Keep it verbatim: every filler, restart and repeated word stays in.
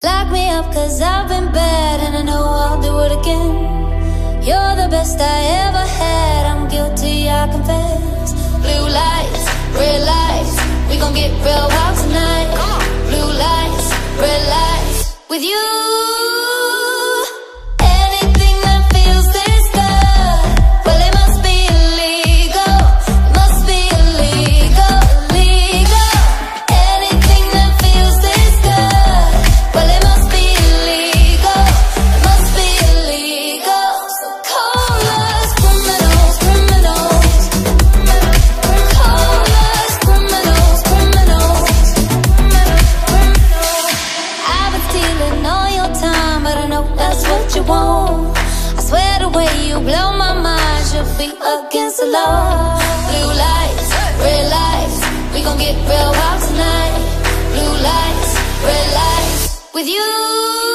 Lock me up cause I've been bad, and I know I'll do it again. You're the best I ever had, I'm guilty, I confess. Blue lights, red lights, we gon' get real wild tonight. Blue lights, red lights, with you. Against the law. Blue lights, red lights, we gon' get real wild tonight. Blue lights, red lights, with you.